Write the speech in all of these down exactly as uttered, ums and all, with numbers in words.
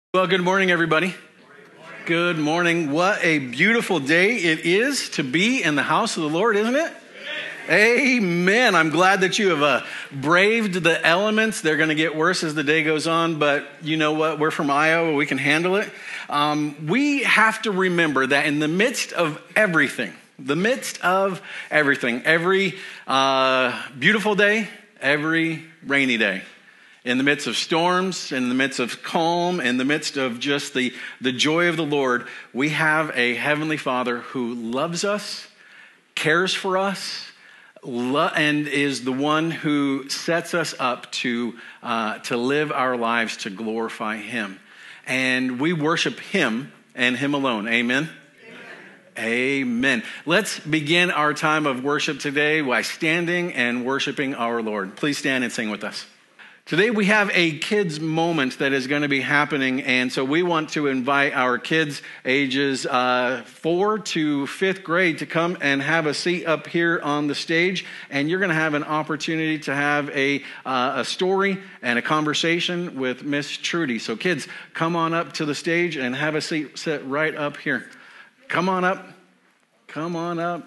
Well, good morning, everybody. Good morning. What a beautiful day it is to be in the house of the Lord, isn't it? Amen. I'm glad that you have uh, braved the elements. They're going to get worse as the day goes on, but you know what? We're from Iowa. We can handle it. Um, we have to remember that in the midst of everything, the midst of everything, every uh, beautiful day, every rainy day, in the midst of storms, in the midst of calm, in the midst of just the, the joy of the Lord, we have a Heavenly Father who loves us, cares for us, lo- and is the one who sets us up to, uh, to live our lives to glorify Him. And we worship Him and Him alone. Amen? Amen. Amen. Let's begin our time of worship today by standing and worshiping our Lord. Please stand and sing with us. Today we have a kids moment that is going to be happening, and so we want to invite our kids ages uh, four to fifth grade to come and have a seat up here on the stage, and you're going to have an opportunity to have a uh, a story and a conversation with Miss Trudy. So kids, come on up to the stage and have a seat set right up here. Come on up. Come on up.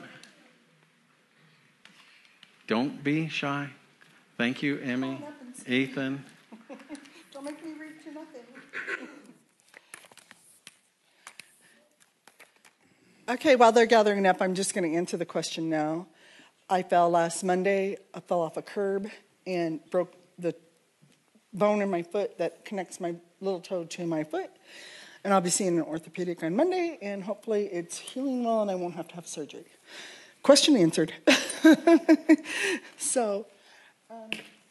Don't be shy. Thank you, Emmy. Ethan. Don't make me read to nothing. Okay, while they're gathering up, I'm just going to answer the question now. I fell last Monday. I fell off a curb and broke the bone in my foot that connects my little toe to my foot. And I'll be seeing an orthopedic on Monday, and hopefully it's healing well and I won't have to have surgery. Question answered. so... Um,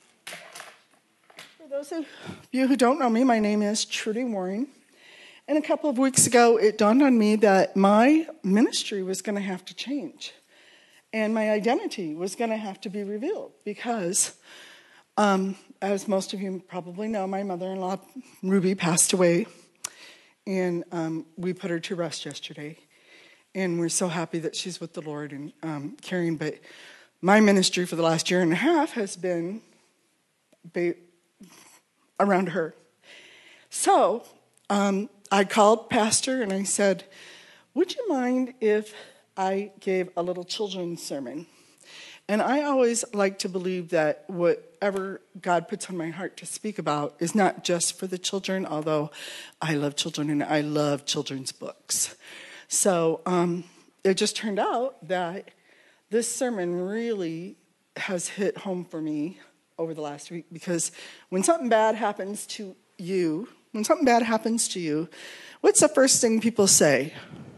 For those of you who don't know me, my name is Trudy Warren. And a couple of weeks ago, it dawned on me that my ministry was going to have to change. And my identity was going to have to be revealed because, um, as most of you probably know, my mother-in-law, Ruby, passed away. And um, we put her to rest yesterday. And we're so happy that she's with the Lord and um, caring. But my ministry for the last year and a half has been... Ba- around her. So um, I called Pastor and I said, would you mind if I gave a little children's sermon? And I always like to believe that whatever God puts on my heart to speak about is not just for the children, although I love children and I love children's books. So um, it just turned out that this sermon really has hit home for me over the last week, because when something bad happens to you, when something bad happens to you, what's the first thing people say?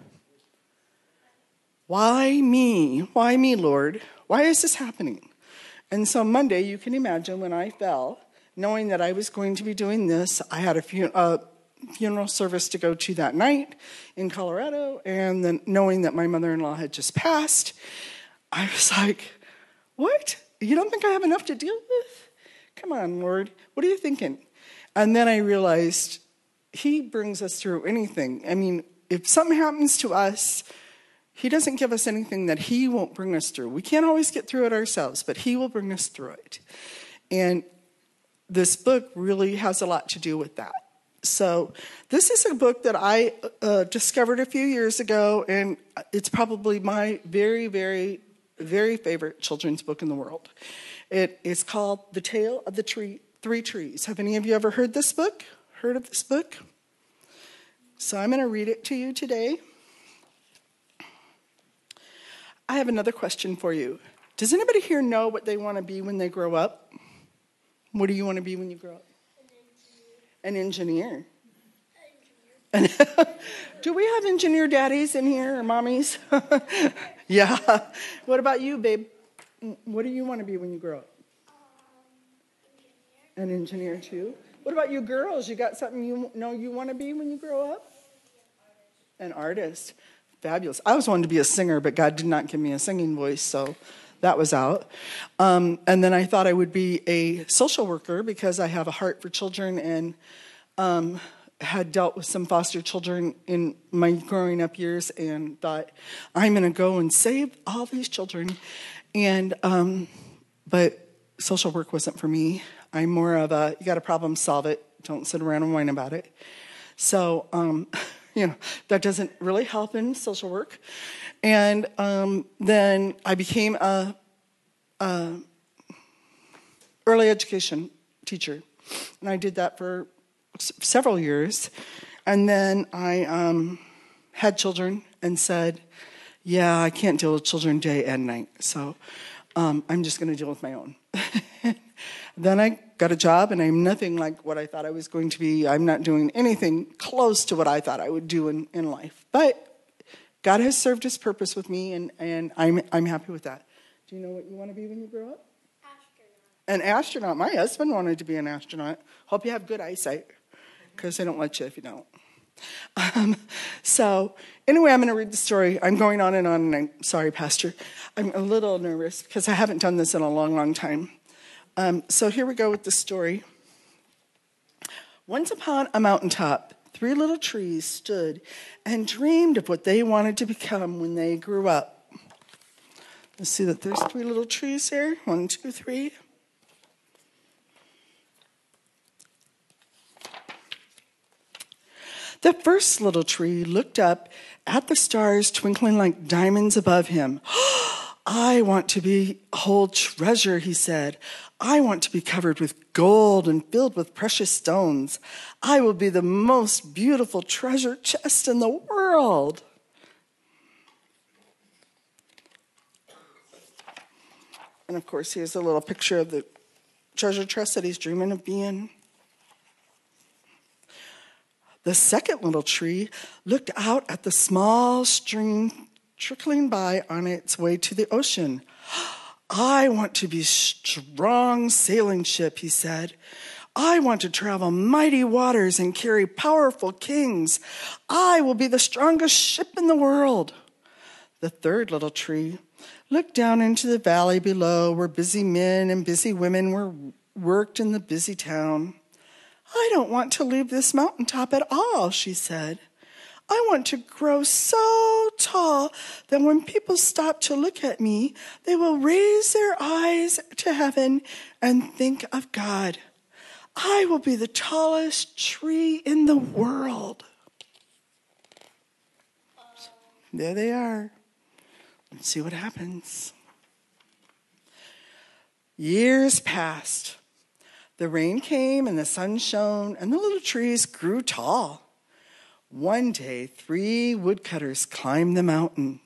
Why me? Why me, Lord? Why is this happening? And so Monday, you can imagine when I fell, knowing that I was going to be doing this, I had a fun- uh, funeral service to go to that night in Colorado, and then knowing that my mother-in-law had just passed, I was like, what? You don't think I have enough to deal with? Come on, Lord. What are you thinking? And then I realized He brings us through anything. I mean, if something happens to us, He doesn't give us anything that He won't bring us through. We can't always get through it ourselves, but He will bring us through it. And this book really has a lot to do with that. So this is a book that I uh, discovered a few years ago, and it's probably my very, very very favorite children's book in the world. It is called The Tale of the Tree, Three Trees. Have any of you ever heard this book? Heard of this book? So I'm going to read it to you today. I have another question for you. Does anybody here know what they want to be when they grow up? What do you want to be when you grow up? An engineer. An engineer. Do we have engineer daddies in here or mommies? Yeah. What about you, babe? What do you want to be when you grow up? Um, An engineer, too. What about you girls? You got something you know you want to be when you grow up? An artist. Fabulous. I always wanted to be a singer, but God did not give me a singing voice, so that was out. Um, and then I thought I would be a social worker because I have a heart for children and um, had dealt with some foster children in my growing up years and thought, I'm going to go and save all these children. And um, but social work wasn't for me. I'm more of a, you got a problem, solve it. Don't sit around and whine about it. So, um, you know, that doesn't really help in social work. And um, then I became a, a early education teacher. And I did that for s- several years. And then I um, had children and said, yeah, I can't deal with children day and night. So um, I'm just going to deal with my own. Then I got a job, and I'm nothing like what I thought I was going to be. I'm not doing anything close to what I thought I would do in, in life. But God has served his purpose with me, and, and I'm, I'm happy with that. Do you know what you want to be when you grow up? An astronaut. My husband wanted to be an astronaut. Hope you have good eyesight, because they don't let you if you don't. Um, so anyway, I'm going to read the story. I'm going on and on, and I'm sorry, Pastor. I'm a little nervous because I haven't done this in a long, long time. Um, so here we go with the story. Once upon a mountaintop, three little trees stood and dreamed of what they wanted to become when they grew up. Let's see that there's three little trees here. One, two, three. The first little tree looked up at the stars twinkling like diamonds above him. I want to behold treasure, he said. I want to be covered with gold and filled with precious stones. I will be the most beautiful treasure chest in the world. And of course, here's a little picture of the treasure chest that he's dreaming of being. The second little tree looked out at the small stream trickling by on its way to the ocean. I want to be a strong sailing ship, he said. I want to travel mighty waters and carry powerful kings. I will be the strongest ship in the world. The third little tree looked down into the valley below where busy men and busy women were worked in the busy town. I don't want to leave this mountaintop at all, she said. I want to grow so tall that when people stop to look at me, they will raise their eyes to heaven and think of God. I will be the tallest tree in the world. There they are. Let's see what happens. Years passed. The rain came and the sun shone and the little trees grew tall. One day, three woodcutters climbed the mountain.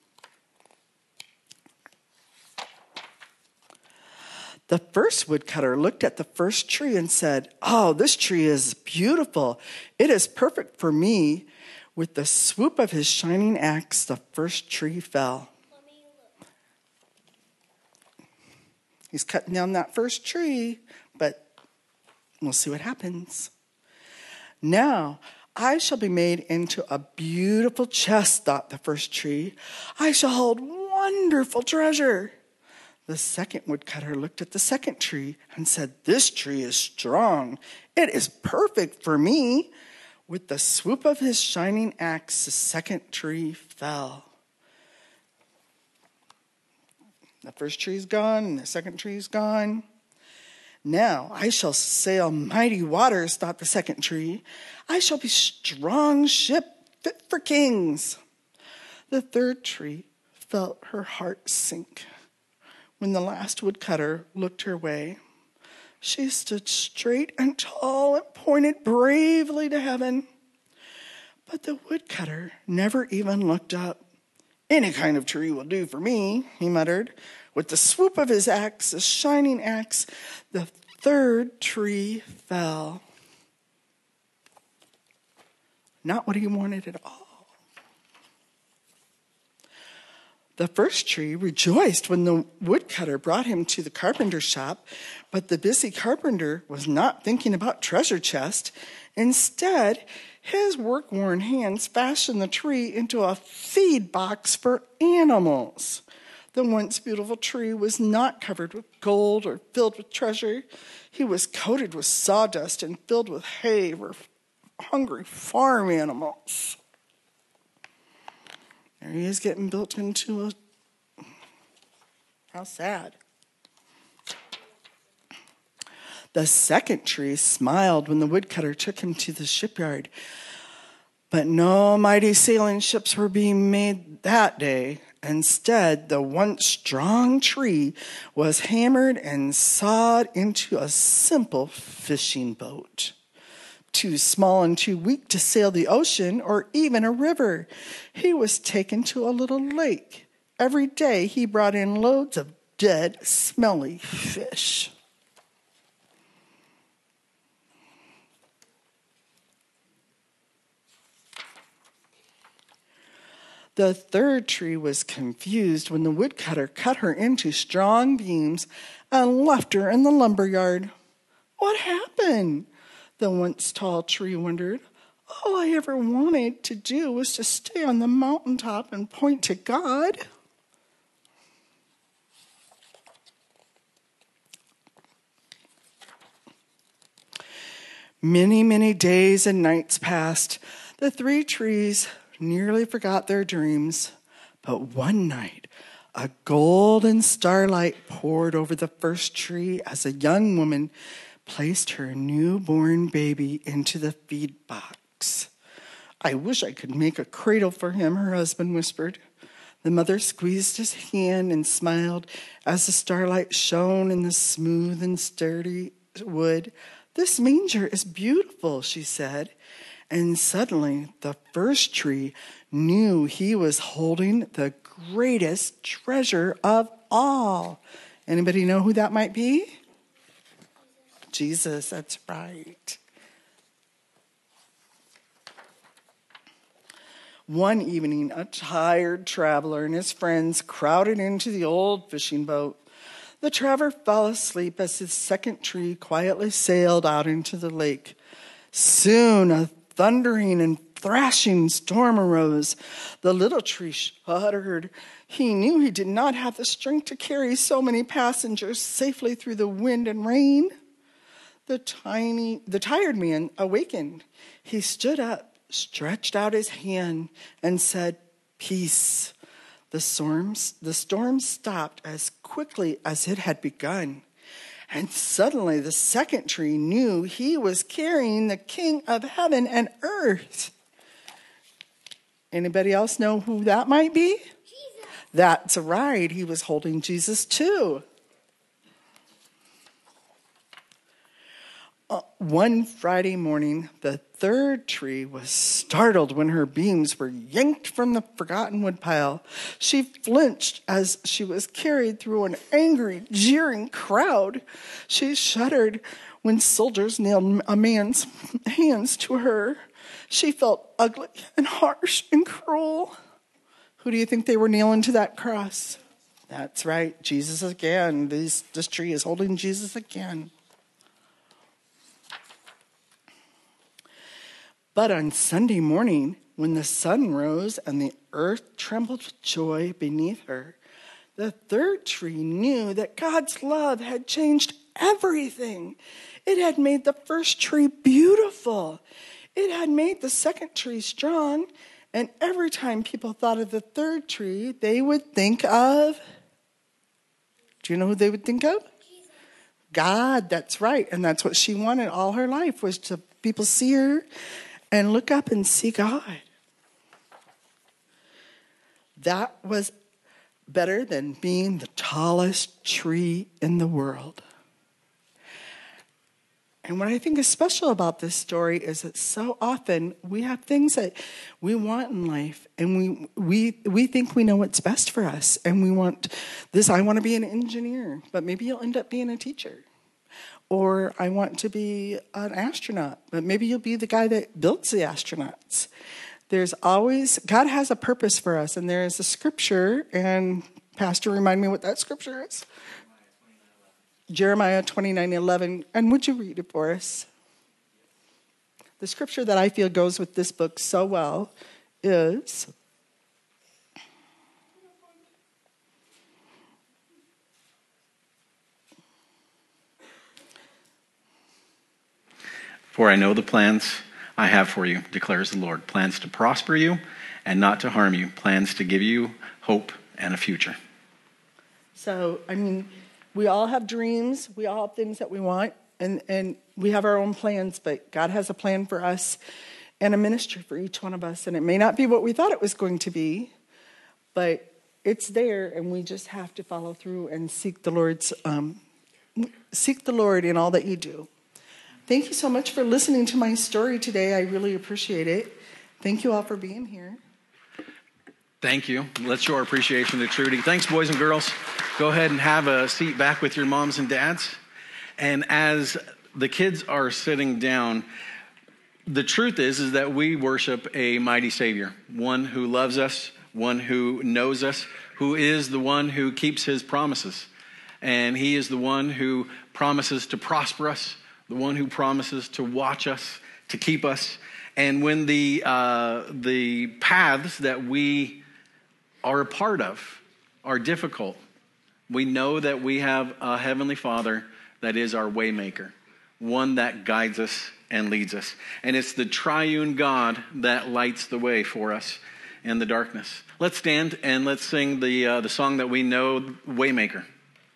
The first woodcutter looked at the first tree and said, "Oh, this tree is beautiful. It is perfect for me." With the swoop of his shining axe, the first tree fell. He's cutting down that first tree, but we'll see what happens. Now, I shall be made into a beautiful chest, thought the first tree. I shall hold wonderful treasure. The second woodcutter looked at the second tree and said, "This tree is strong. It is perfect for me." With the swoop of his shining axe, the second tree fell. The first tree's gone and the second tree's gone. Now I shall sail mighty waters, thought the second tree. I shall be strong ship fit for kings. The third tree felt her heart sink when the last woodcutter looked her way. She stood straight and tall and pointed bravely to heaven. But the woodcutter never even looked up. "Any kind of tree will do for me," he muttered. With the swoop of his axe, a shining axe, the third tree fell. Not what he wanted at all. The first tree rejoiced when the woodcutter brought him to the carpenter's shop, but the busy carpenter was not thinking about treasure chest. Instead, his work-worn hands fashioned the tree into a feed box for animals. The once beautiful tree was not covered with gold or filled with treasure. He was coated with sawdust and filled with hay for hungry farm animals. There he is getting built into a... How sad. The second tree smiled when the woodcutter took him to the shipyard. But no mighty sailing ships were being made that day. Instead, the once strong tree was hammered and sawed into a simple fishing boat. Too small and too weak to sail the ocean or even a river, he was taken to a little lake. Every day he brought in loads of dead, smelly fish. The third tree was confused when the woodcutter cut her into strong beams and left her in the lumber yard. What happened? The once tall tree wondered. All I ever wanted to do was to stay on the mountaintop and point to God. Many, many days and nights passed. The three trees nearly forgot their dreams. But one night, a golden starlight poured over the first tree as a young woman placed her newborn baby into the feed box. I wish I could make a cradle for him, her husband whispered. The mother squeezed his hand and smiled as the starlight shone in the smooth and sturdy wood. This manger is beautiful, she said. And suddenly the first tree knew he was holding the greatest treasure of all. Anybody know who that might be? Jesus, that's right. One evening, a tired traveler and his friends crowded into the old fishing boat. The traveler fell asleep as his second tree quietly sailed out into the lake. Soon a thundering and thrashing storm arose. The little tree shuddered. He knew he did not have the strength to carry so many passengers safely through the wind and rain. The tiny, the tired man awakened. He stood up, stretched out his hand, and said, "Peace." The storms, the storm stopped as quickly as it had begun. And suddenly the second tree knew he was carrying the King of heaven and earth. Anybody else know who that might be? Jesus. That's right. He was holding Jesus too. Uh, one Friday morning, the third tree was startled when her beams were yanked from the forgotten woodpile. She flinched as she was carried through an angry, jeering crowd. She shuddered when soldiers nailed a man's hands to her. She felt ugly and harsh and cruel. Who do you think they were nailing to that cross? That's right, Jesus again. This, this tree is holding Jesus again. But on Sunday morning, when the sun rose and the earth trembled with joy beneath her, the third tree knew that God's love had changed everything. It had made the first tree beautiful. It had made the second tree strong. And every time people thought of the third tree, they would think of, do you know who they would think of? God, that's right. And that's what she wanted all her life, was to people see her and look up and see God. That was better than being the tallest tree in the world. And what I think is special about this story is that so often we have things that we want in life, and we we we think we know what's best for us, and we want this. I want to be an engineer, but maybe you'll end up being a teacher. Or I want to be an astronaut, but maybe you'll be the guy that builds the astronauts. There's always, God has a purpose for us, and there is a scripture, and Pastor, remind me what that scripture is. Jeremiah twenty-nine eleven. And would you read it for us? The scripture that I feel goes with this book so well is, "For I know the plans I have for you, declares the Lord, plans to prosper you and not to harm you, plans to give you hope and a future." So, I mean, we all have dreams, we all have things that we want, and, and we have our own plans, but God has a plan for us. and a ministry for each one of us. And it may not be what we thought it was going to be, but it's there, and we just have to follow through and seek the Lord's um, seek the Lord in all that you do. Thank you so much for listening to my story today. I really appreciate it. Thank you all for being here. Thank you. Let's show our appreciation to Trudy. Thanks, boys and girls. Go ahead and have a seat back with your moms and dads. And as the kids are sitting down, the truth is, is that we worship a mighty Savior, one who loves us, one who knows us, who is the one who keeps his promises. And he is the one who promises to prosper us, the one who promises to watch us, to keep us. And when the uh, the paths that we are a part of are difficult, we know that we have a Heavenly Father that is our way maker, one that guides us and leads us. And it's the triune God that lights the way for us in the darkness. Let's stand and let's sing the uh, the song that we know, Waymaker.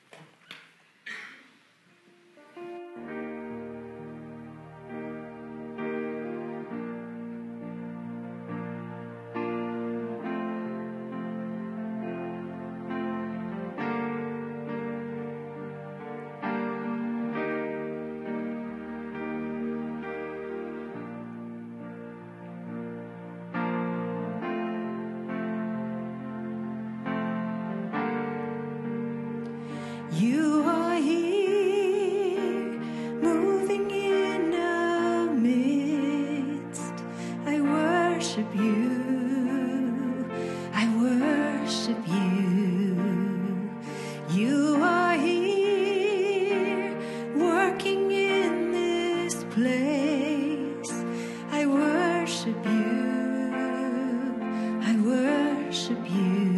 You are here, moving in our midst. I worship you, I worship you. You are here, working in this place. I worship you, I worship you.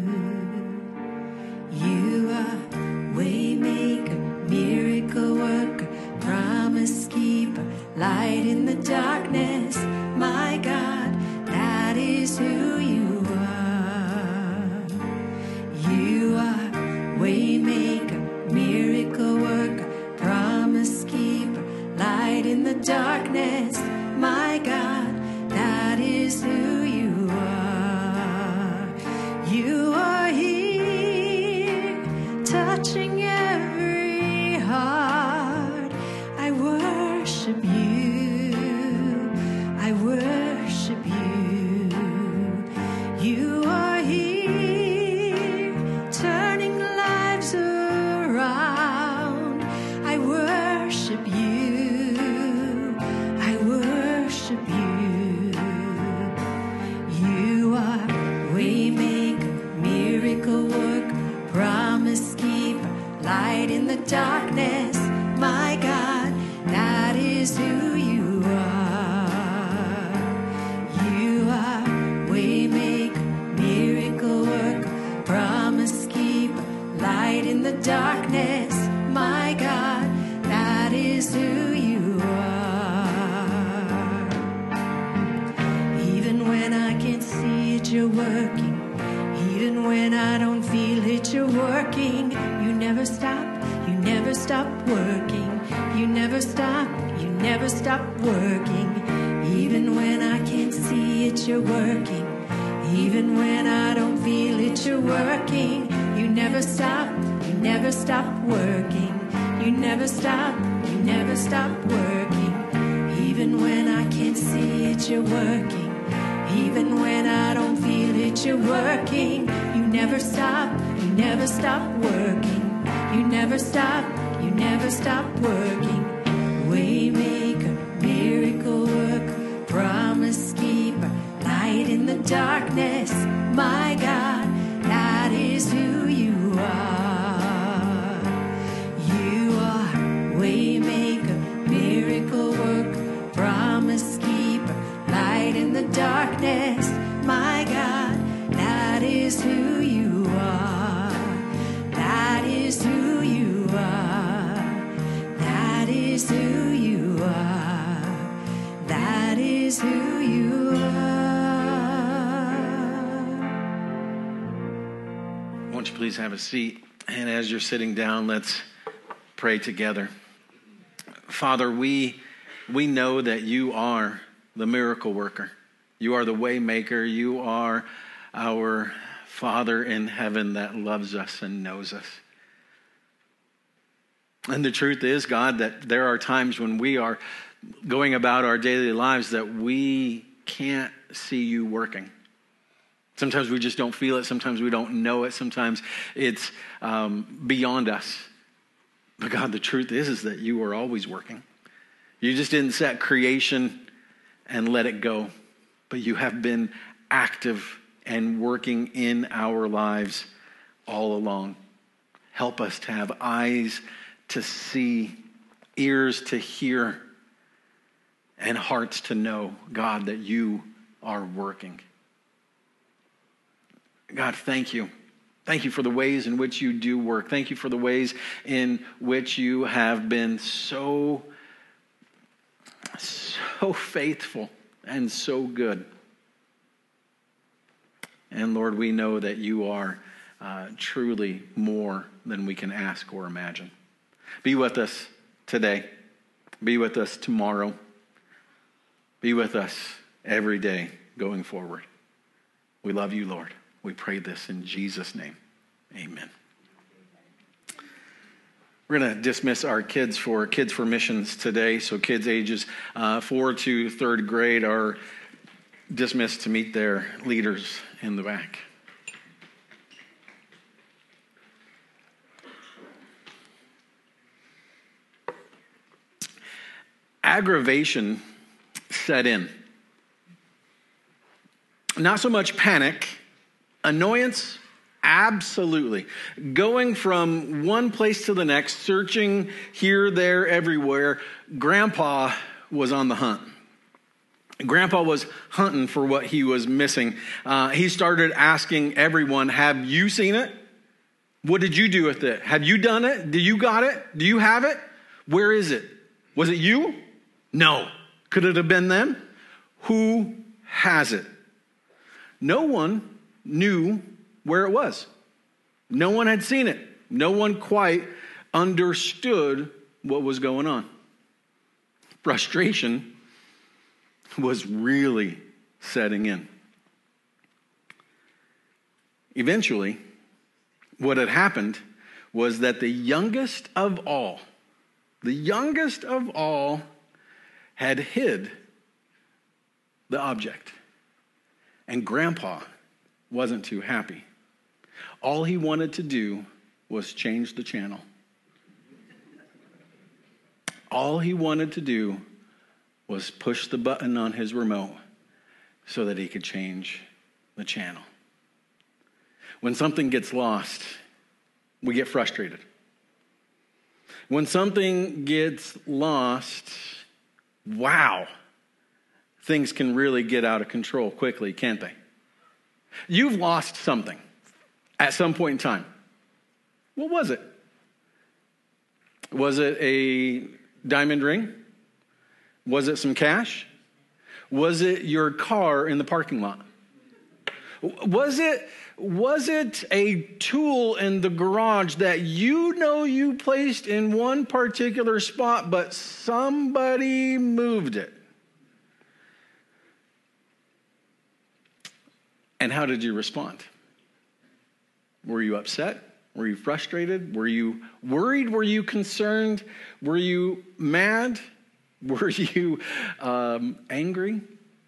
You are Waymaker, miracle worker, promise keeper, light in the darkness. My God, that is who you are. You are Waymaker, miracle worker, promise keeper, light in the darkness. My God, that is who you are. You are here, touching every heart. I worship you, I worship you. You are here, turning lives around. I worship you, I worship you. You are Waymaker, miracle worker, promise keeper, light in the darkness. My God, that is who you are. You are Waymaker, miracle worker, promise keeper, light in the darkness. My God, that is who you are. Even when I can't see it, you're working. Even when I don't feel it, you're working. You never stop, you never stop working. You never stop, you never stop working. Even when I can't see it, you're working. Even when I don't feel it, you're working. You never stop, you never stop working. You never stop, you never stop working. Even when I can't see it, you're working. Even when I don't feel it, you're working. You never stop, you never stop working. You never stop, you never stop working. Waymaker, miracle worker, promise keeper, light in the darkness. My God, that is who you are. You are Waymaker, miracle worker, promise keeper, light in the darkness. My God, that is who you are. That is who you are. That is who you are. That is who you are. Won't you please have a seat? And as you're sitting down, let's pray together. Father, we we know that you are the miracle worker. You are the way maker. You are our Father in heaven that loves us and knows us. And the truth is, God, that there are times when we are going about our daily lives that we can't see you working. Sometimes we just don't feel it. Sometimes we don't know it. Sometimes it's um, beyond us. But God, the truth is, is that you are always working. You just didn't set creation and let it go. But you have been active and working in our lives all along. Help us to have eyes to see, ears to hear, and hearts to know, God, that you are working. God, thank you. Thank you for the ways in which you do work. Thank you for the ways in which you have been so, so faithful and so good. And Lord, we know that you are uh, truly more than we can ask or imagine. Be with us today. Be with us tomorrow. Be with us every day going forward. We love you, Lord. We pray this in Jesus' name. Amen. We're going to dismiss our kids for Kids for Missions today. So kids ages uh, four to third grade are dismissed to meet their leaders in the back. Aggravation set in. Not so much panic, annoyance, absolutely. Going from one place to the next, searching here, there, everywhere. Grandpa was on the hunt. Grandpa was hunting for what he was missing. Uh, he started asking everyone, have you seen it? What did you do with it? Have you done it? Do you got it? Do you have it? Where is it? Was it you? No. Could it have been them? Who has it? No one knew where it was. No one had seen it. No one quite understood what was going on. Frustration was really setting in. Eventually, what had happened was that the youngest of all, the youngest of all had hid the object. And Grandpa wasn't too happy. All he wanted to do was change the channel. All he wanted to do was push the button on his remote so that he could change the channel. When something gets lost, we get frustrated. When something gets lost, wow, things can really get out of control quickly, can't they? You've lost something at some point in time. What was it? Was it a diamond ring? Was it some cash? Was it your car in the parking lot? Was it, was it a tool in the garage that you know you placed in one particular spot, but somebody moved it? And how did you respond? Were you upset? Were you frustrated? Were you worried? Were you concerned? Were you mad? Were you um, angry?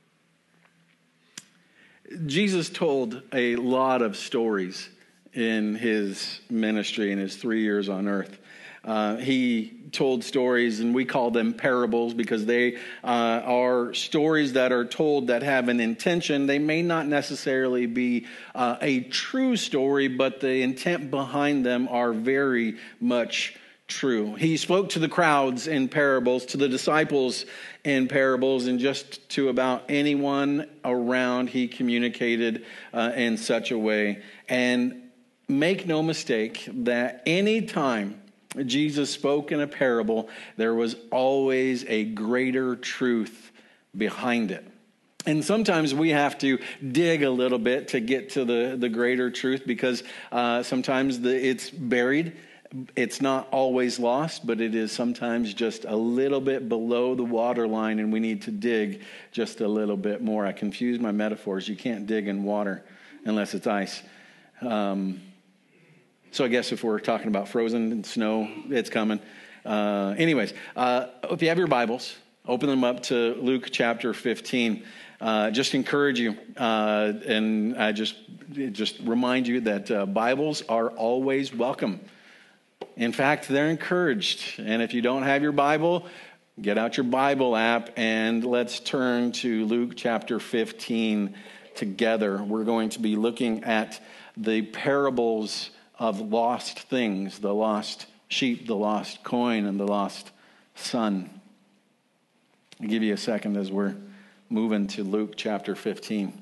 Jesus told a lot of stories in his ministry in his three years on earth. Uh, he told stories, and we call them parables because they uh, are stories that are told that have an intention. They may not necessarily be uh, a true story, but the intent behind them are very much true. He spoke to the crowds in parables, to the disciples in parables, and just to about anyone around he communicated uh, in such a way. And make no mistake that any time Jesus spoke in a parable, there was always a greater truth behind it. And sometimes we have to dig a little bit to get to the, the greater truth because uh, sometimes the, it's buried It's not always lost, but it is sometimes just a little bit below the water line, and we need to dig just a little bit more. I confuse my metaphors. You can't dig in water unless it's ice. Um, so I guess if we're talking about frozen snow, it's coming. Uh, anyways, uh, if you have your Bibles, open them up to Luke chapter fifteen. Uh, just encourage you, uh, and I just just remind you that uh, Bibles are always welcome. In fact, they're encouraged. And if you don't have your Bible, get out your Bible app and let's turn to Luke chapter fifteen together. We're going to be looking at the parables of lost things, the lost sheep, the lost coin, and the lost son. I'll give you a second as we're moving to Luke chapter fifteen.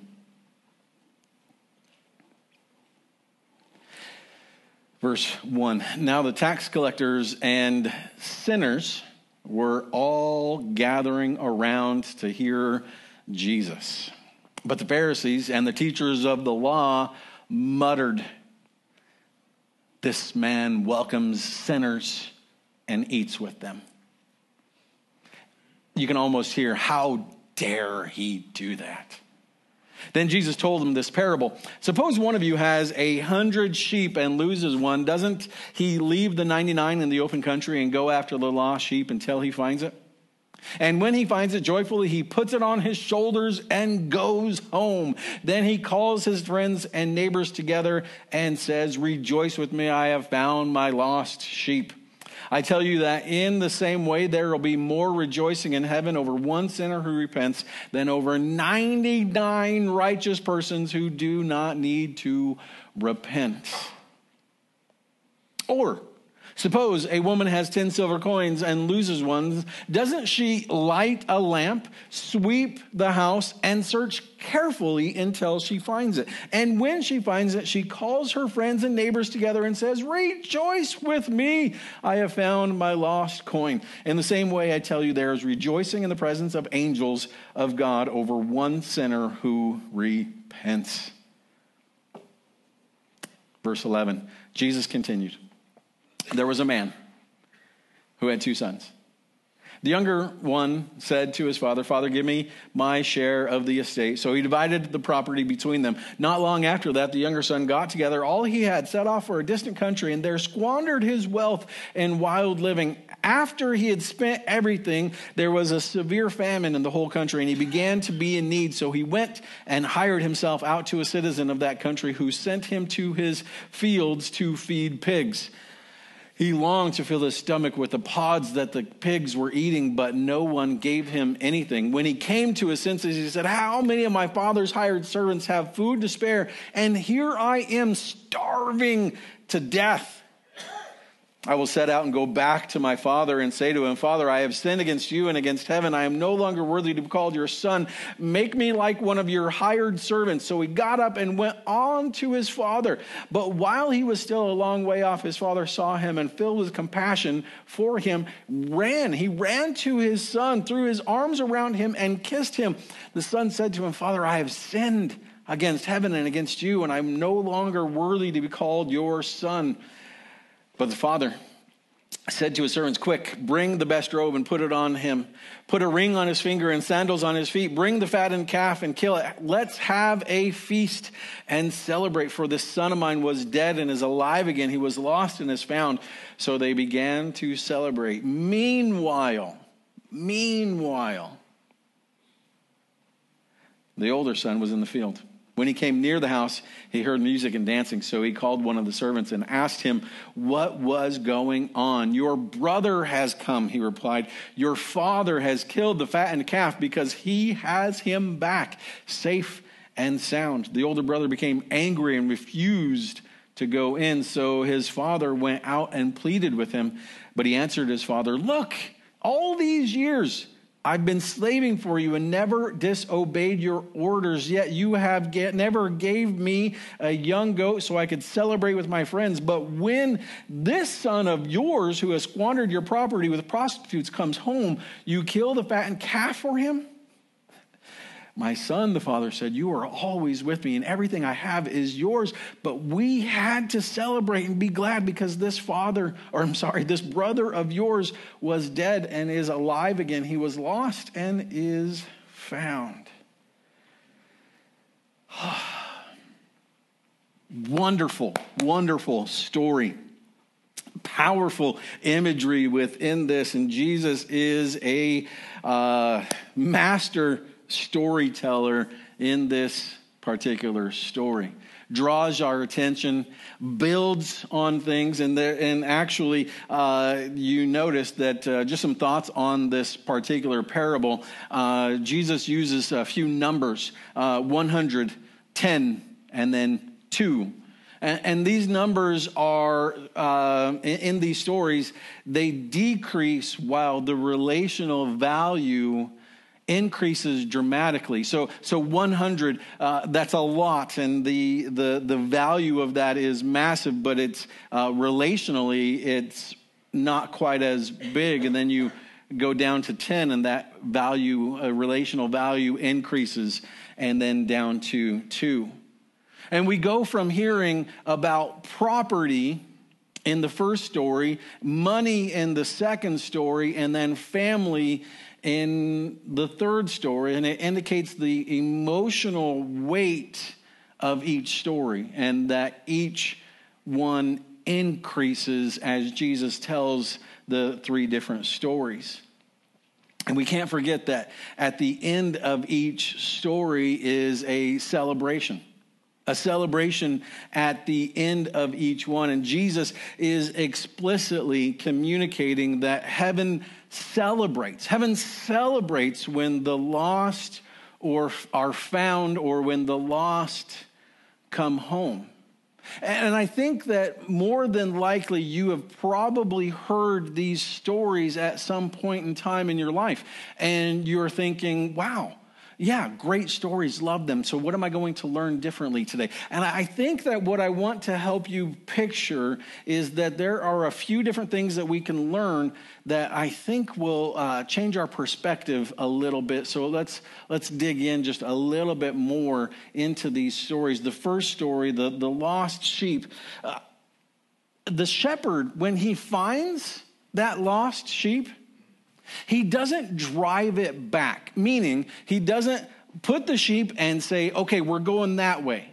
Verse one, now the tax collectors and sinners were all gathering around to hear Jesus. But the Pharisees and the teachers of the law muttered, "This man welcomes sinners and eats with them." You can almost hear, how dare he do that? Then Jesus told them this parable. Suppose one of you has a hundred sheep and loses one. Doesn't he leave the ninety-nine in the open country and go after the lost sheep until he finds it? And when he finds it joyfully, he puts it on his shoulders and goes home. Then he calls his friends and neighbors together and says, "Rejoice with me, I have found my lost sheep." I tell you that in the same way, there will be more rejoicing in heaven over one sinner who repents than over ninety-nine righteous persons who do not need to repent. Or, suppose a woman has ten silver coins and loses one. Doesn't she light a lamp, sweep the house, and search carefully until she finds it? And when she finds it, she calls her friends and neighbors together and says, "Rejoice with me, I have found my lost coin." In the same way, I tell you, there is rejoicing in the presence of angels of God over one sinner who repents. Verse eleven, Jesus continued. There was a man who had two sons. The younger one said to his father, "Father, give me my share of the estate." So he divided the property between them. Not long after that, the younger son got together all he had, set off for a distant country, and there squandered his wealth in wild living. After he had spent everything, there was a severe famine in the whole country, and he began to be in need. So he went and hired himself out to a citizen of that country who sent him to his fields to feed pigs. He longed to fill his stomach with the pods that the pigs were eating, but no one gave him anything. When he came to his senses, he said, "How many of my father's hired servants have food to spare? And here I am starving to death. I will set out and go back to my father and say to him, 'Father, I have sinned against you and against heaven. I am no longer worthy to be called your son. Make me like one of your hired servants.' So he got up and went on to his father. But while he was still a long way off, his father saw him and, filled with compassion for him, ran. He ran to his son, threw his arms around him and kissed him. The son said to him, 'Father, I have sinned against heaven and against you, and I'm no longer worthy to be called your son.' But the father said to his servants, 'Quick, bring the best robe and put it on him. Put a ring on his finger and sandals on his feet. Bring the fattened calf and kill it. Let's have a feast and celebrate. For this son of mine was dead and is alive again. He was lost and is found.' So they began to celebrate. Meanwhile, meanwhile, the older son was in the field. When he came near the house, he heard music and dancing. So he called one of the servants and asked him what was going on. 'Your brother has come,' he replied. 'Your father has killed the fattened calf because he has him back, safe and sound.' The older brother became angry and refused to go in. So his father went out and pleaded with him. But he answered his father, 'Look, all these years I've been slaving for you and never disobeyed your orders, yet you have get, never gave me a young goat so I could celebrate with my friends. But when this son of yours who has squandered your property with prostitutes comes home, you kill the fattened calf for him?' My son, the father said, you are always with me and everything I have is yours. But we had to celebrate and be glad because this father, or I'm sorry, this brother of yours was dead and is alive again. He was lost and is found. Wonderful, wonderful story. Powerful imagery within this. And Jesus is a uh, master storyteller in this particular story. Draws our attention, builds on things, and there, and actually, uh, you notice that uh, just some thoughts on this particular parable. Uh, Jesus uses a few numbers: uh, one hundred, ten, and then two. And, and these numbers are uh, in, in these stories. They decrease while the relational value increases dramatically. So, so one hundred, uh, that's a lot, and the, the the value of that is massive, but it's uh, relationally, it's not quite as big. And then you go down to ten, and that value, uh, relational value increases, and then down to two. And we go from hearing about property in the first story, money in the second story, and then family in the third story, and it indicates the emotional weight of each story and that each one increases as Jesus tells the three different stories. And we can't forget that at the end of each story is a celebration. A celebration at the end of each one. And Jesus is explicitly communicating that heaven celebrates. Heaven celebrates when the lost or are found, or when the lost come home. And I think that more than likely you have probably heard these stories at some point in time in your life. And you're thinking, wow, yeah, great stories, love them. So what am I going to learn differently today? And I think that what I want to help you picture is that there are a few different things that we can learn that I think will uh, change our perspective a little bit. So let's let's dig in just a little bit more into these stories. The first story, the, the lost sheep. Uh, the shepherd, when he finds that lost sheep, he doesn't drive it back, meaning he doesn't put the sheep and say, okay, we're going that way,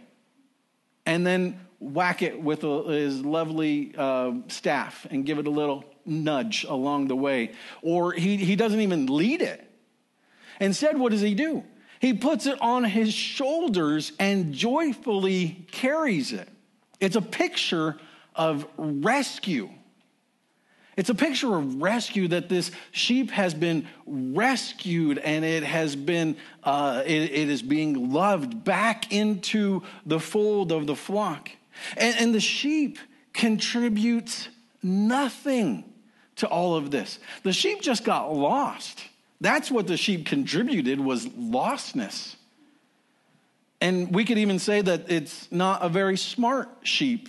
and then whack it with a, his lovely uh, staff and give it a little nudge along the way. Or he, he doesn't even lead it. Instead, what does he do? He puts it on his shoulders and joyfully carries it. It's a picture of rescue. It's a picture of rescue, that this sheep has been rescued and it has been, uh, it, it is being loved back into the fold of the flock. And, and the sheep contributes nothing to all of this. The sheep just got lost. That's what the sheep contributed, was lostness. And we could even say that it's not a very smart sheep.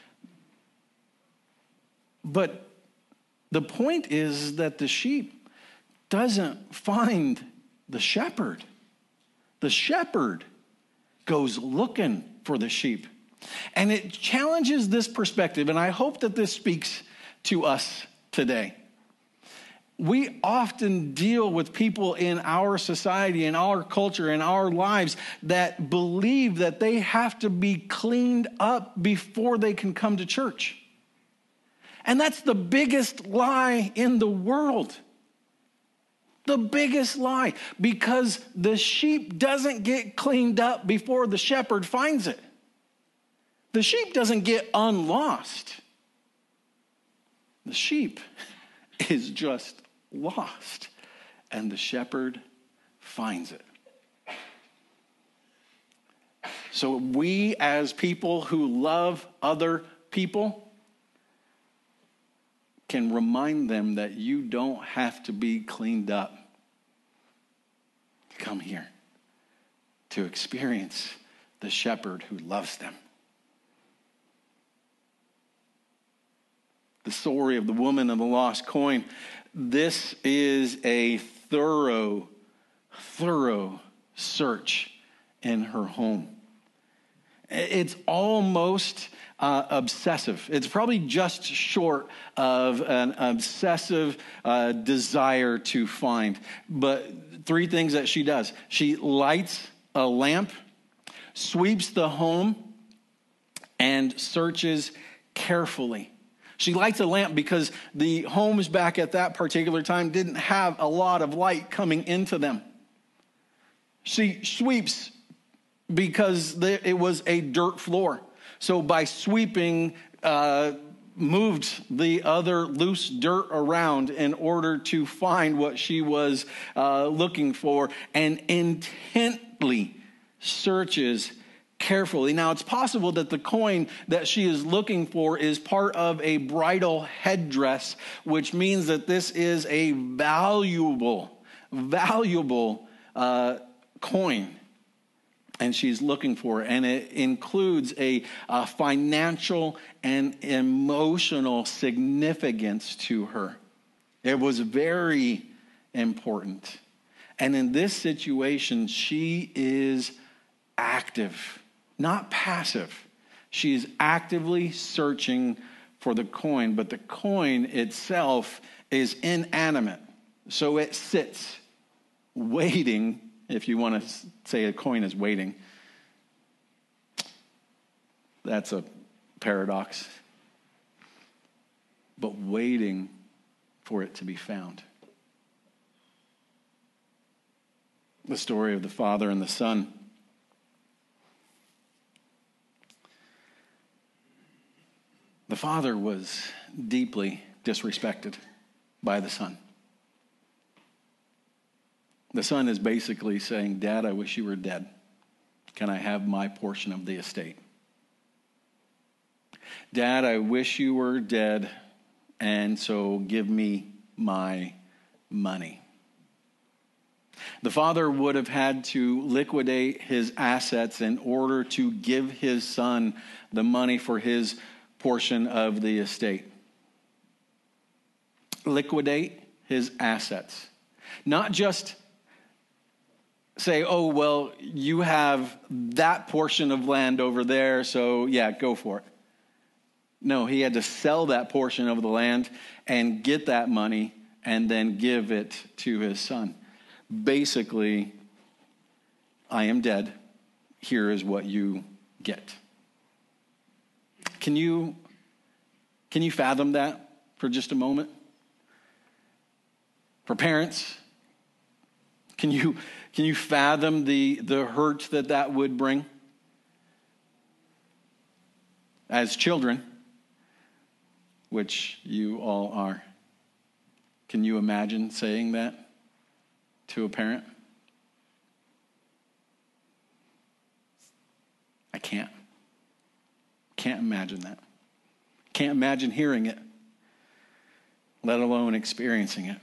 But the point is that the sheep doesn't find the shepherd. The shepherd goes looking for the sheep. And it challenges this perspective, and I hope that this speaks to us today. We often deal with people in our society, in our culture, in our lives that believe that they have to be cleaned up before they can come to church. And that's the biggest lie in the world. The biggest lie. Because the sheep doesn't get cleaned up before the shepherd finds it. The sheep doesn't get unlost. The sheep is just lost. And the shepherd finds it. So we, as people who love other people, can remind them that you don't have to be cleaned up. Come here to experience the shepherd who loves them. The story of the woman and the lost coin. This is a thorough, thorough search in her home. It's almost uh, obsessive. It's probably just short of an obsessive uh, desire to find. But three things that she does. She lights a lamp, sweeps the home, and searches carefully. She lights a lamp because the homes back at that particular time didn't have a lot of light coming into them. She sweeps because it was a dirt floor. So by sweeping, uh, moved the other loose dirt around in order to find what she was uh, looking for, and intently searches carefully. Now, it's possible that the coin that she is looking for is part of a bridal headdress, which means that this is a valuable, valuable uh, coin. And she's looking for it. And it includes a, a financial and emotional significance to her. It was very important. And in this situation, she is active, not passive. She is actively searching for the coin, but the coin itself is inanimate. So it sits, waiting. If you want to say a coin is waiting, that's a paradox. But waiting for it to be found. The story of the Father and the Son. The Father was deeply disrespected by the Son. The Son is basically saying, Dad, I wish you were dead. Can I have my portion of the estate? Dad, I wish you were dead, and so give me my money. The Father would have had to liquidate his assets in order to give his Son the money for his portion of the estate. Liquidate his assets. Not just say, oh, well, you have that portion of land over there, so yeah, go for it. No, he had to sell that portion of the land and get that money and then give it to his son. Basically, I am dead. Here is what you get. Can you, can you fathom that for just a moment? For parents, can you... Can you fathom the, the hurt that that would bring? As children, which you all are, can you imagine saying that to a parent? I can't. Can't imagine that. Can't imagine hearing it, let alone experiencing it.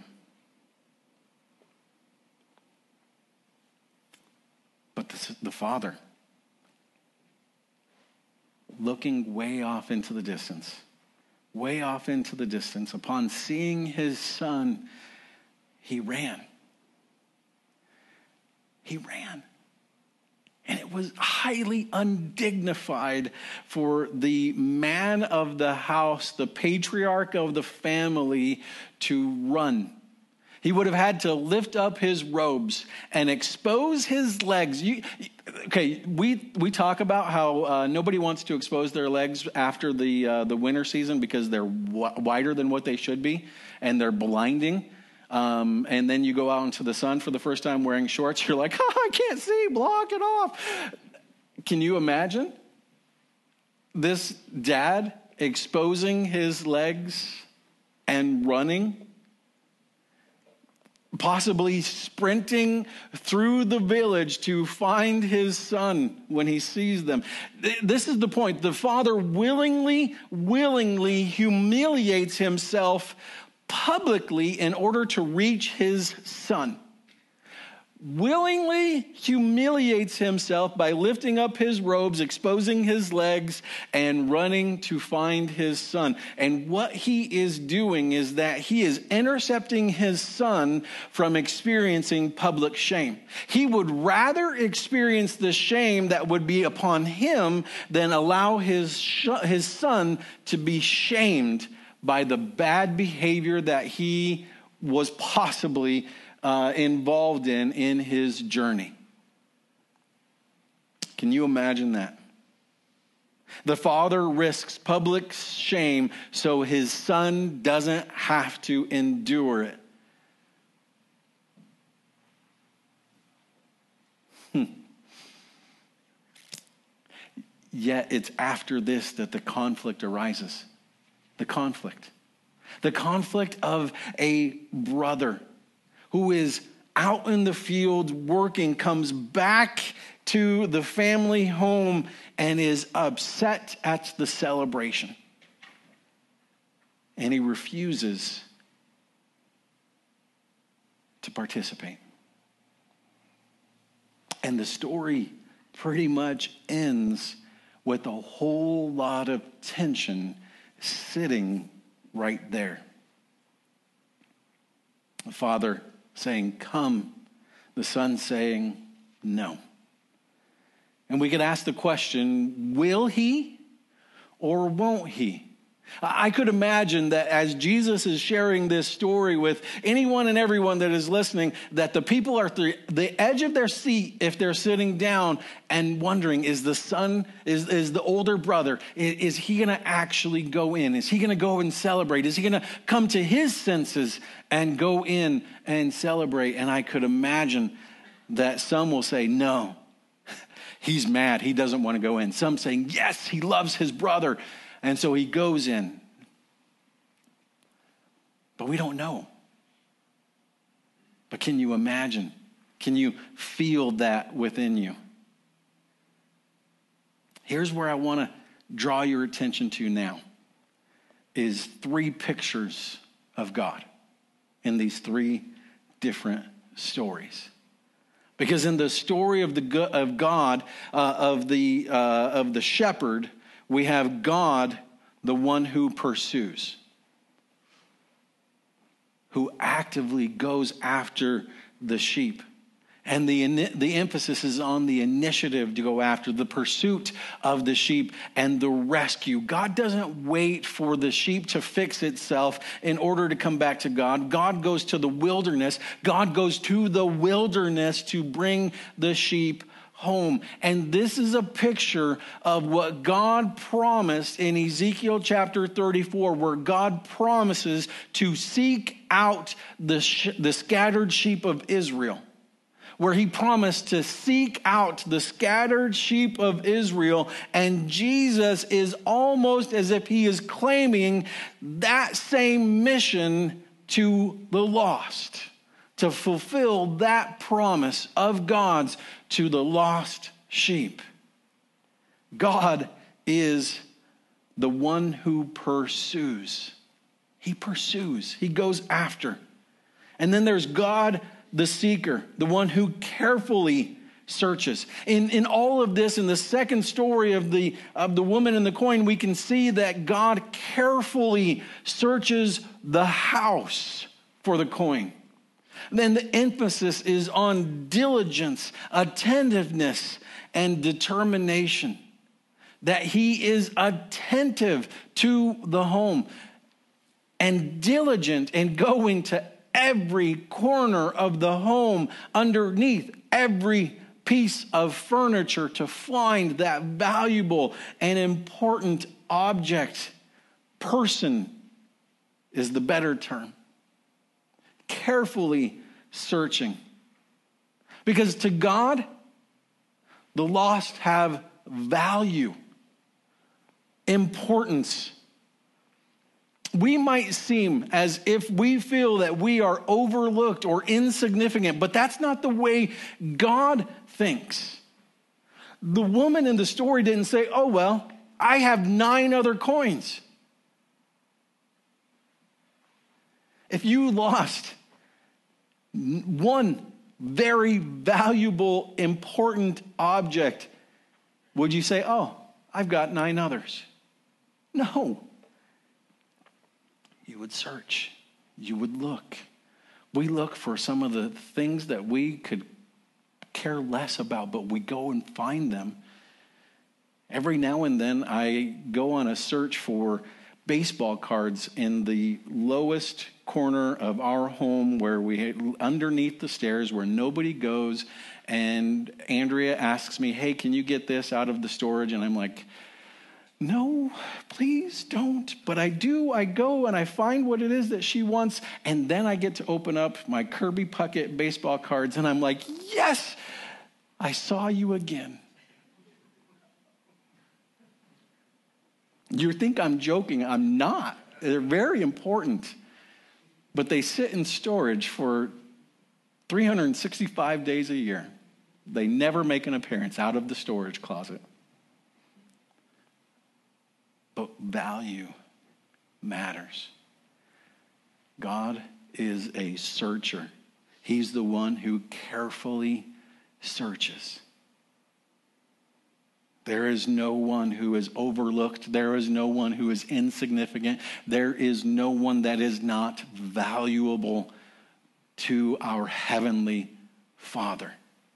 But the, the Father, looking way off into the distance, way off into the distance, upon seeing his son, he ran. He ran. And it was highly undignified for the man of the house, the patriarch of the family, to run. He would have had to lift up his robes and expose his legs. You, okay, we we talk about how uh, nobody wants to expose their legs after the uh, the winter season because they're w- wider than what they should be, and they're blinding. Um, and then you go out into the sun for the first time wearing shorts. You're like, oh, I can't see, block it off. Can you imagine this dad exposing his legs and running? Possibly sprinting through the village to find his son when he sees them. This is the point. The father willingly, willingly humiliates himself publicly in order to reach his son. willingly humiliates himself by lifting up his robes, exposing his legs, and running to find his son. And what he is doing is that he is intercepting his son from experiencing public shame. He would rather experience the shame that would be upon him than allow his, sh- his son to be shamed by the bad behavior that he was possibly Uh, involved in in his journey. Can you imagine that? The father risks public shame so his son doesn't have to endure it. Hmm. Yet it's after this that the conflict arises. The conflict. The conflict of a brother who is out in the field working, comes back to the family home and is upset at the celebration. And he refuses to participate. And the story pretty much ends with a whole lot of tension sitting right there. The father saying, come. The son saying, no. And we could ask the question, will he or won't he? I could imagine that as Jesus is sharing this story with anyone and everyone that is listening, that the people are at the, the edge of their seat if they're sitting down and wondering, is the son, is, is the older brother, is, is he going to actually go in? Is he going to go and celebrate? Is he going to come to his senses and go in and celebrate? And I could imagine that some will say, no, he's mad. He doesn't want to go in. Some saying, yes, he loves his brother. And so he goes in. But we don't know. But can you imagine? Can you feel that within you? Here's where I want to draw your attention to now, is three pictures of God in these three different stories. Because in the story of the of God, uh, of the uh, of the shepherd, we have God, the one who pursues, who actively goes after the sheep. And the, the emphasis is on the initiative to go after, the pursuit of the sheep and the rescue. God doesn't wait for the sheep to fix itself in order to come back to God. God goes to the wilderness. God goes to the wilderness to bring the sheep home. And this is a picture of what God promised in Ezekiel chapter thirty-four, where God promises to seek out the, sh- the scattered sheep of Israel. Where he promised to seek out the scattered sheep of Israel. And Jesus is almost as if he is claiming that same mission to the lost, to fulfill that promise of God's to the lost sheep. God is the one who pursues. He pursues. He goes after. And then there's God, the seeker, the one who carefully searches. In, in all of this, in the second story of the, of the woman and the coin, we can see that God carefully searches the house for the coin. Then the emphasis is on diligence, attentiveness, and determination. That he is attentive to the home and diligent in going to every corner of the home, underneath every piece of furniture to find that valuable and important object. Person is the better term. Carefully searching. Because to God, the lost have value, importance. We might seem as if we feel that we are overlooked or insignificant, but that's not the way God thinks. The woman in the story didn't say, oh, well, I have nine other coins. If you lost one very valuable, important object, would you say, oh, I've got nine others? No. You would search. You would look. We look for some of the things that we could care less about, but we go and find them. Every now and then I go on a search for baseball cards in the lowest corner of our home where we underneath the stairs where nobody goes, and Andrea asks me, hey, can you get this out of the storage? And I'm like, no, please don't. But I do. I go and I find what it is that she wants, and then I get to open up my Kirby Puckett baseball cards, and I'm like, yes, I saw you again. You think I'm joking. I'm not. They're very important. But they sit in storage for three hundred sixty-five days a year. They never make an appearance out of the storage closet. But value matters. God is a searcher. He's the one who carefully searches. There is no one who is overlooked. There is no one who is insignificant. There is no one that is not valuable to our Heavenly Father.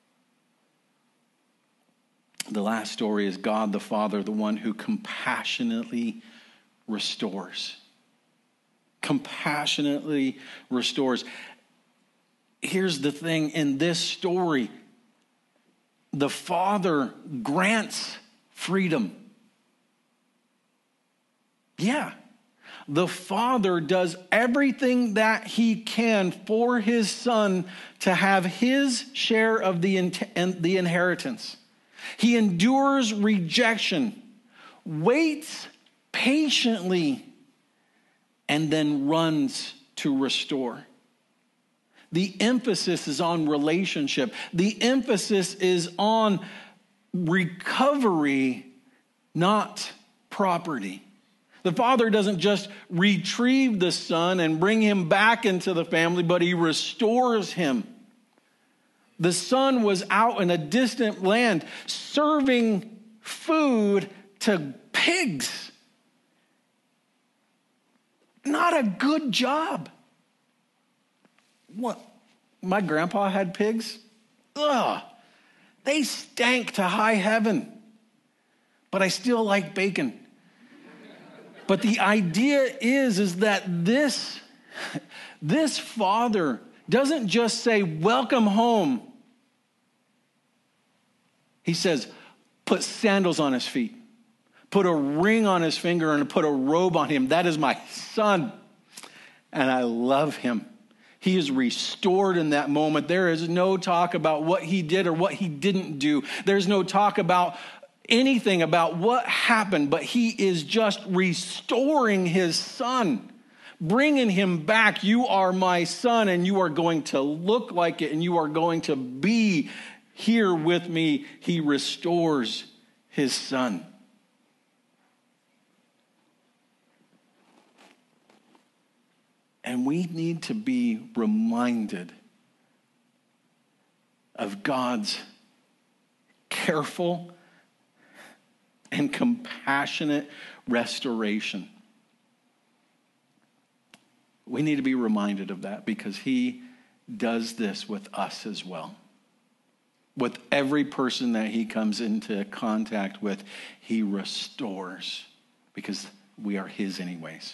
The last story is God the Father, the one who compassionately restores. Compassionately restores. Here's the thing in this story. The Father grants freedom. Yeah. The Father does everything that he can for his Son to have his share of the, the inheritance. He endures rejection, waits patiently, and then runs to restore. The emphasis is on relationship. The emphasis is on recovery, not property. The Father doesn't just retrieve the Son and bring him back into the family, but he restores him. The Son was out in a distant land serving food to pigs. Not a good job. What? My grandpa had pigs? Ugh. They stank to high heaven. But I still like bacon. But the idea is, is that this, this Father doesn't just say, welcome home. He says, put sandals on his feet. Put a ring on his finger and put a robe on him. That is my Son. And I love him. He is restored in that moment. There is no talk about what he did or what he didn't do. There's no talk about anything about what happened, but he is just restoring his Son, bringing him back. You are my Son, and you are going to look like it, and you are going to be here with me. He restores his Son. And we need to be reminded of God's careful and compassionate restoration. We need to be reminded of that because he does this with us as well. With every person that he comes into contact with, he restores because we are his anyways.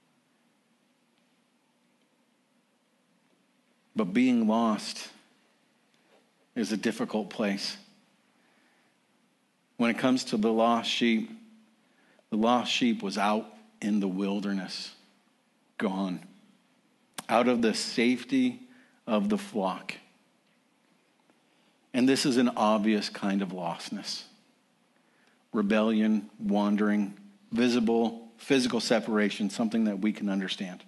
But being lost is a difficult place. When it comes to the lost sheep, the lost sheep was out in the wilderness, gone, out of the safety of the flock. And this is an obvious kind of lostness. Rebellion, wandering, visible, physical separation, something that we can understand.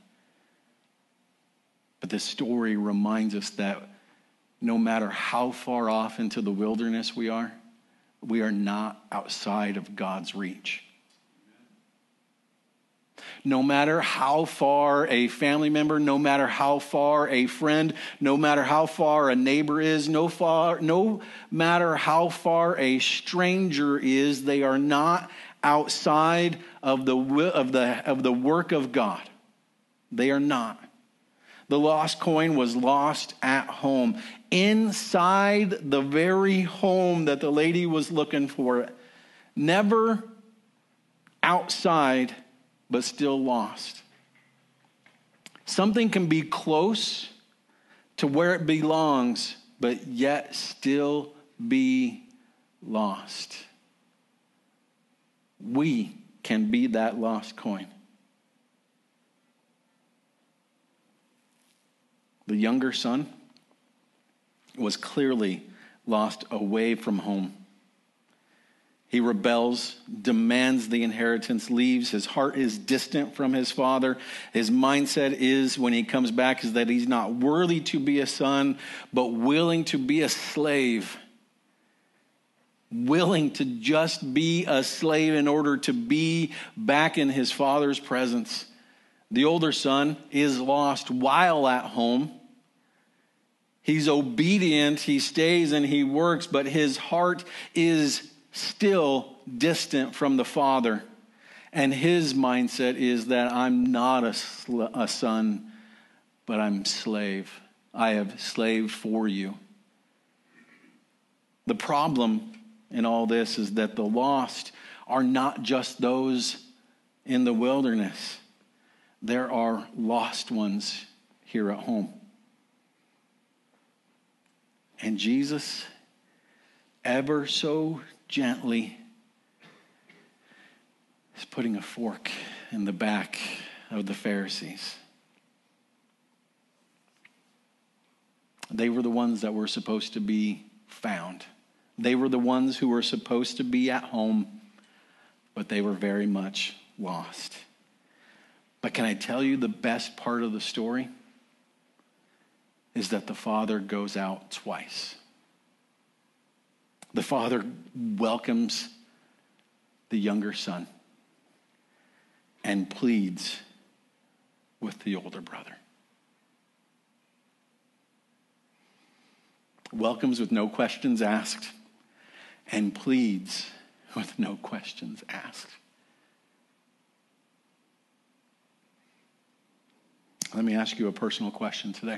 But this story reminds us that no matter how far off into the wilderness we are, we are not outside of God's reach. No matter how far a family member, no matter how far a friend, no matter how far a neighbor is, no far, no matter how far a stranger is, they are not outside of the of the of the work of God. They are not. The lost coin was lost at home, inside the very home that the lady was looking for. Never outside, but still lost. Something can be close to where it belongs, but yet still be lost. We can be that lost coin. The younger son was clearly lost away from home. He rebels, demands the inheritance, leaves. His heart is distant from his father. His mindset is, when he comes back, is that he's not worthy to be a son, but willing to be a slave. Willing to just be a slave in order to be back in his father's presence. The older son is lost while at home. He's obedient, he stays and he works, but his heart is still distant from the father. And his mindset is that I'm not a, sl- a son, but I'm slave. I have slaved for you. The problem in all this is that the lost are not just those in the wilderness. There are lost ones here at home. And Jesus, ever so gently, is putting a fork in the back of the Pharisees. They were the ones that were supposed to be found. They were the ones who were supposed to be at home, but they were very much lost. But can I tell you the best part of the story? Is that the father goes out twice. The father welcomes the younger son and pleads with the older brother. Welcomes with no questions asked and pleads with no questions asked. Let me ask you a personal question today.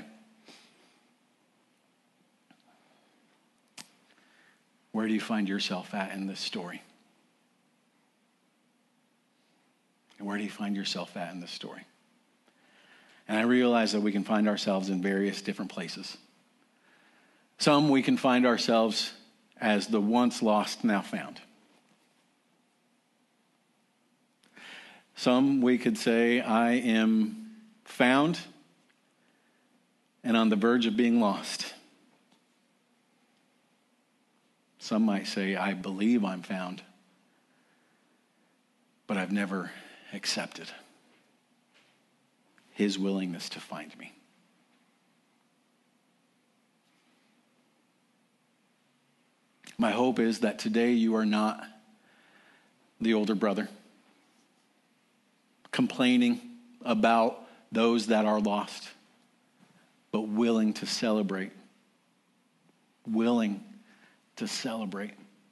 Where do you find yourself at in this story? Where do you find yourself at in this story? And I realize that we can find ourselves in various different places. Some we can find ourselves as the once lost, now found. Some we could say, I am found and on the verge of being lost. Some might say, I believe I'm found, but I've never accepted his willingness to find me. My hope is that today you are not the older brother complaining about those that are lost, but willing to celebrate. Willing to celebrate.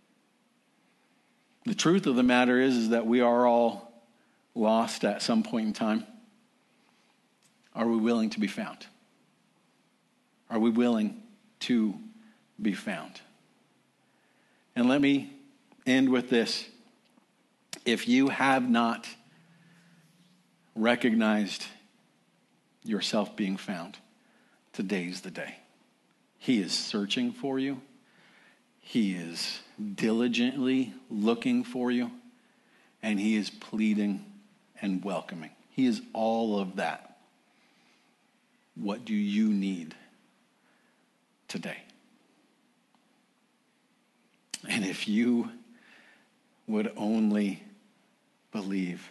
The truth of the matter is, is that we are all lost at some point in time. Are we willing to be found? Are we willing to be found? And let me end with this. If you have not recognized yourself being found, today's the day. He is searching for you. He is diligently looking for you. And he is pleading and welcoming. He is all of that. What do you need today? And if you would only believe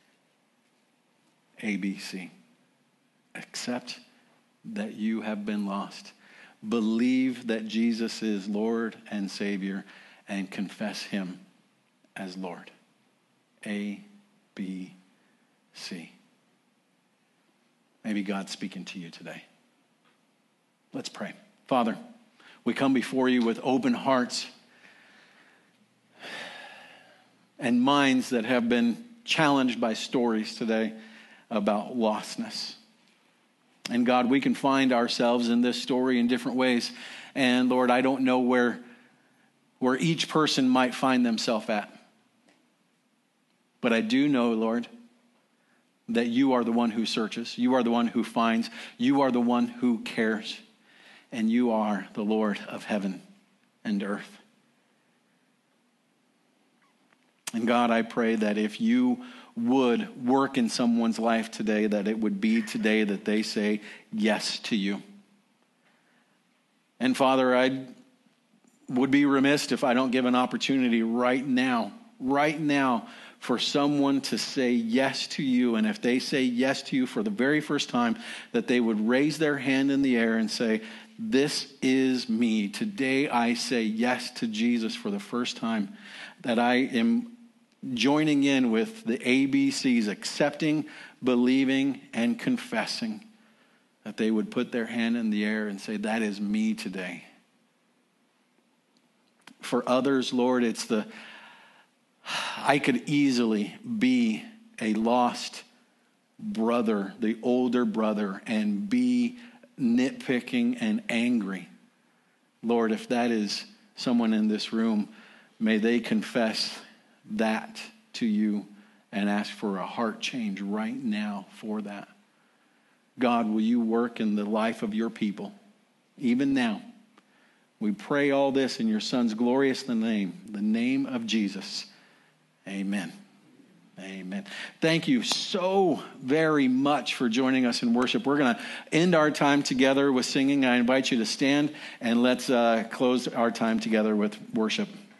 A B C, accept that you have been lost, believe that Jesus is Lord and Savior, and confess him as Lord. A, B, see. Maybe God's speaking to you today. Let's pray. Father, we come before you with open hearts and minds that have been challenged by stories today about lostness. And God, we can find ourselves in this story in different ways. And Lord, I don't know where, where each person might find themselves at. But I do know, Lord, that you are the one who searches. You are the one who finds. You are the one who cares. And you are the Lord of heaven and earth. And God, I pray that if you would work in someone's life today, that it would be today that they say yes to you. And Father, I would be remiss if I don't give an opportunity right now, right now, for someone to say yes to you. And if they say yes to you for the very first time, that they would raise their hand in the air and say, this is me. Today I say yes to Jesus for the first time. That I am joining in with the A B Cs, accepting, believing, and confessing. That they would put their hand in the air and say, that is me today. For others, Lord, it's the, I could easily be a lost brother, the older brother, and be nitpicking and angry. Lord, if that is someone in this room, may they confess that to you and ask for a heart change right now for that. God, will you work in the life of your people, even now? We pray all this in your Son's glorious name, the name of Jesus. Amen. Amen. Thank you so very much for joining us in worship. We're going to end our time together with singing. I invite you to stand and let's uh, close our time together with worship.